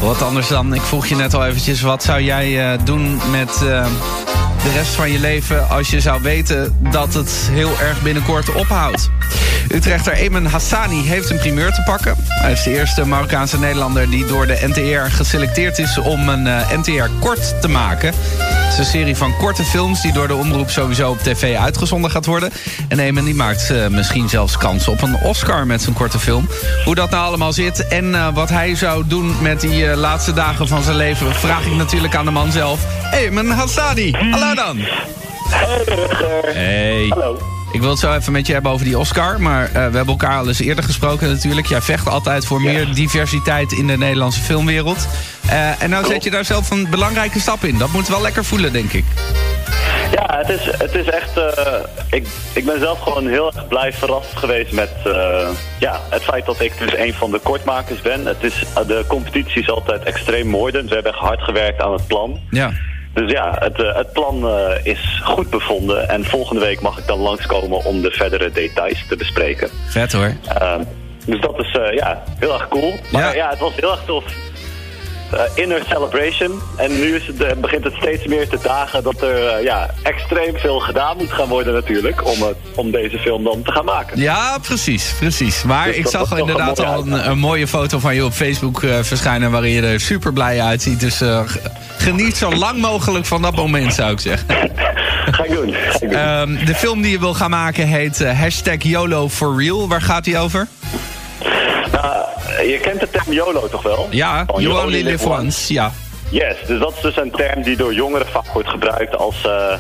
Wat anders dan, ik vroeg je net al eventjes, wat zou jij doen met de rest van je leven als je zou weten dat het heel erg binnenkort ophoudt? Utrechter Ayman Hassani heeft een primeur te pakken. Hij is de eerste Marokkaanse Nederlander die door de NTR geselecteerd is om een NTR-kort te maken. Het is een serie van korte films die door de omroep sowieso op tv uitgezonden gaat worden. En Ayman die maakt misschien zelfs kans op een Oscar met zijn korte film. Hoe dat nou allemaal zit en wat hij zou doen met die laatste dagen van zijn leven, vraag ik natuurlijk aan de man zelf. Ayman Hassani, hallo dan. Hey Rutger. Hey. Hallo. Ik wil het zo even met je hebben over die Oscar, maar we hebben elkaar al eens eerder gesproken natuurlijk. Jij vecht altijd voor meer diversiteit in de Nederlandse filmwereld. En nou zet je daar zelf een belangrijke stap in. Dat moet wel lekker voelen, denk ik. Ja, het is echt... Ik ben zelf gewoon heel erg blij verrast geweest met het feit dat ik dus een van de kortmakers ben. De competitie is altijd extreem moordend. We hebben echt hard gewerkt aan het plan. Ja. Dus ja, het plan is goed bevonden. En volgende week mag ik dan langskomen om de verdere details te bespreken. Vet hoor. Dus dat is heel erg cool. Maar ja, het was heel erg tof. Inner celebration. En nu begint het steeds meer te dagen dat er extreem veel gedaan moet gaan worden natuurlijk. Om deze film dan te gaan maken. Ja, precies. Maar dus ik zag inderdaad al een mooie foto van je op Facebook verschijnen waarin je er super blij uitziet. Dus geniet zo lang mogelijk van dat moment, zou ik zeggen. Ga ik doen. De film die je wil gaan maken heet #YOLO for Real. Waar gaat die over? Je kent de term YOLO toch wel? Ja, you only live once, ja. Yes, dus dat is dus een term die door jongeren vaak wordt gebruikt als,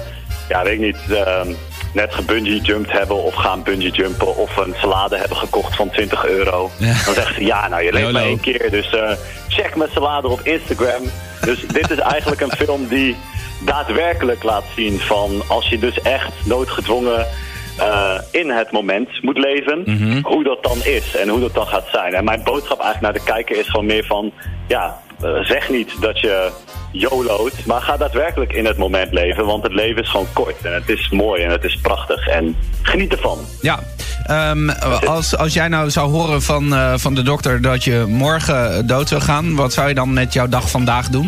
net gebungee jumped hebben of gaan bungee jumpen of een salade hebben gekocht van €20. Ja. Dan zeggen ze, je leeft maar 1 keer, dus check mijn salade op Instagram. Dus dit is eigenlijk een film die daadwerkelijk laat zien van als je dus echt noodgedwongen in het moment moet leven, hoe dat dan is en hoe dat dan gaat zijn. En mijn boodschap eigenlijk naar de kijker is gewoon meer van, zeg niet dat je YOLO't, maar ga daadwerkelijk in het moment leven, want het leven is gewoon kort en het is mooi en het is prachtig en geniet ervan. Ja. Als jij nou zou horen van de dokter dat je morgen dood zou gaan, wat zou je dan met jouw dag vandaag doen?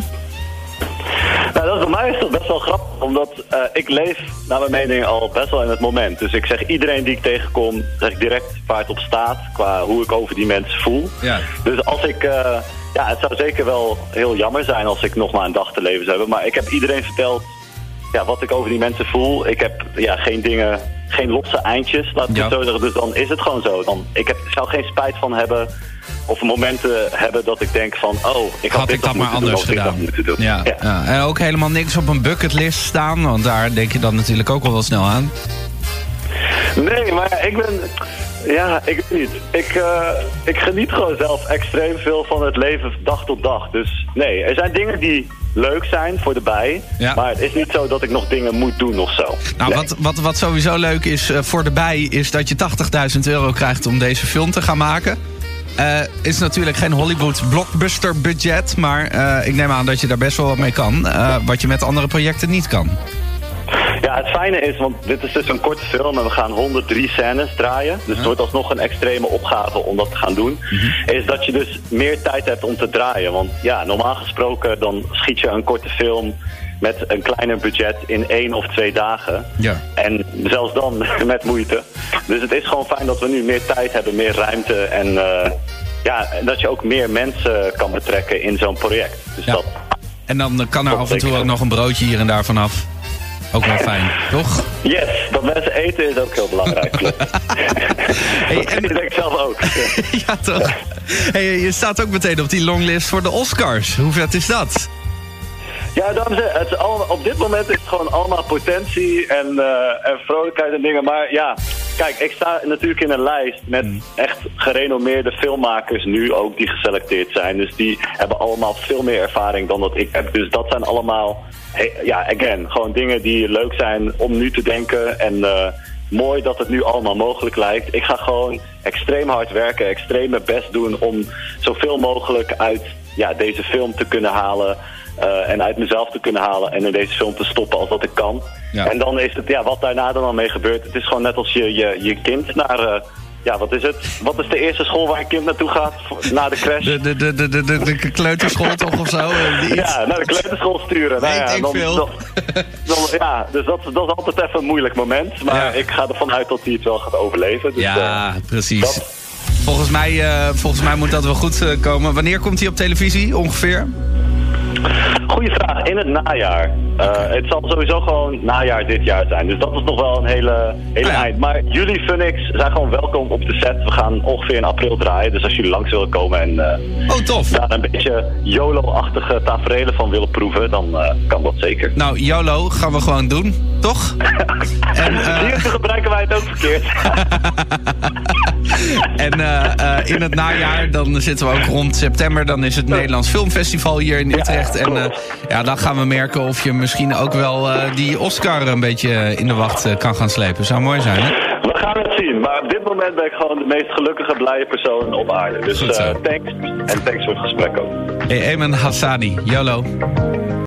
Nou, voor mij is dat best wel grappig, omdat ik leef naar mijn mening al best wel in het moment. Dus ik zeg iedereen die ik tegenkom, zeg ik direct waar het op staat, qua hoe ik over die mensen voel. Ja. Dus als ik, het zou zeker wel heel jammer zijn als ik nog maar een dag te leven zou hebben. Maar ik heb iedereen verteld wat ik over die mensen voel. Ik heb geen losse eindjes, laat ik het zo zeggen. Dus dan is het gewoon zo. Ik zou geen spijt van hebben of momenten hebben dat ik denk van, ik had dit dat maar anders gedaan. Ja. En ook helemaal niks op een bucketlist staan, want daar denk je dan natuurlijk ook wel snel aan. Nee, maar ik ben... Ja, ik weet niet. Ik geniet gewoon zelf extreem veel van het leven dag tot dag. Dus nee, er zijn dingen die leuk zijn voor de bij. Ja. Maar het is niet zo dat ik nog dingen moet doen of zo. Nou, nee. Wat sowieso leuk is voor de bij, is dat je €80.000 krijgt om deze film te gaan maken. Is natuurlijk geen Hollywood blockbuster budget, maar ik neem aan dat je daar best wel wat mee kan. Wat je met andere projecten niet kan. Ja, het fijne is, want dit is dus een korte film en we gaan 103 scènes draaien. Dus het wordt alsnog een extreme opgave om dat te gaan doen. Is dat je dus meer tijd hebt om te draaien. Want normaal gesproken dan schiet je een korte film met een kleiner budget in 1 of 2 dagen. Ja. En zelfs dan met moeite. Dus het is gewoon fijn dat we nu meer tijd hebben, meer ruimte en dat je ook meer mensen kan betrekken in zo'n project. Dus dat. En dan kan er af en toe ook nog een broodje hier en daar vanaf. Ook wel fijn, toch? Yes, dat mensen eten is ook heel belangrijk. Dat denk ik zelf ook. Ja, toch? Hey, je staat ook meteen op die longlist voor de Oscars. Hoe vet is dat? Ja, dames en heren, op dit moment is het gewoon allemaal potentie en vrolijkheid en dingen. Maar kijk, ik sta natuurlijk in een lijst met echt gerenommeerde filmmakers nu ook die geselecteerd zijn. Dus die hebben allemaal veel meer ervaring dan dat ik heb. Dus dat zijn allemaal, gewoon dingen die leuk zijn om nu te denken. En mooi dat het nu allemaal mogelijk lijkt. Ik ga gewoon extreem hard werken, extreem mijn best doen om zoveel mogelijk uit deze film te kunnen halen. En uit mezelf te kunnen halen en in deze film te stoppen als dat ik kan. Ja. En dan is het, wat daarna dan al mee gebeurt. Het is gewoon net als je kind naar ja, wat is het? Wat is de eerste school waar een kind naartoe gaat na de crash? De kleuterschool toch of zo? Ja, naar de kleuterschool sturen. Weet ik veel. Ja, dus dat is altijd even een moeilijk moment. Maar ik ga ervan uit dat hij het wel gaat overleven. Dus, ja, precies. Volgens mij moet dat wel goed komen. Wanneer komt hij op televisie ongeveer? Goeie vraag. In het najaar. Het zal sowieso gewoon najaar dit jaar zijn. Dus dat is nog wel een hele eind. Maar jullie Funix zijn gewoon welkom op de set. We gaan ongeveer in april draaien. Dus als jullie langs willen komen en tof. daar een beetje YOLO-achtige taferelen van willen proeven, dan kan dat zeker. Nou, YOLO gaan we gewoon doen, toch? Hier gebruiken wij het ook verkeerd. En in het najaar, dan zitten we ook rond september. Dan is het Nederlands Filmfestival hier in Utrecht. En dan gaan we merken of je misschien ook wel die Oscar een beetje in de wacht kan gaan slepen. Zou mooi zijn, hè? We gaan het zien. Maar op dit moment ben ik gewoon de meest gelukkige, blije persoon op aarde. Dus thanks. En thanks voor het gesprek ook. Hey, Ayman Hassani, YOLO.